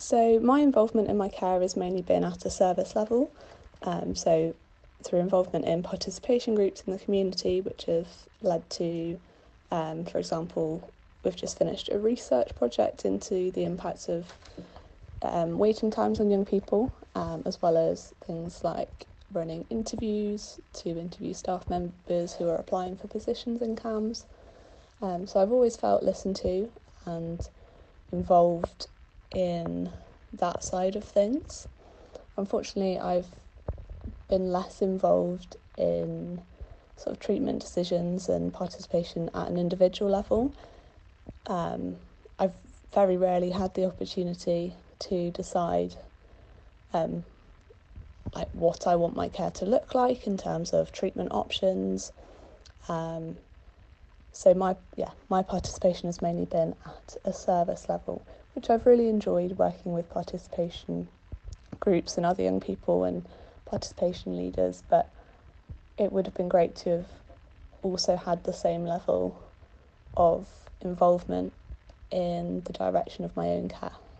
So my involvement in my care has mainly been at a service level. So through involvement in participation groups in the community, which have led to, for example, we've just finished a research project into the impacts of waiting times on young people, as well as things like running interviews to interview staff members who are applying for positions in CAMHS. So I've always felt listened to and involved in that side of things. Unfortunately, I've been less involved in sort of treatment decisions and participation at an individual level. I've very rarely had the opportunity to decide like what I want my care to look like in terms of treatment options. So my participation has mainly been at a service level, which I've really enjoyed, working with participation groups and other young people and participation leaders, but it would have been great to have also had the same level of involvement in the direction of my own care.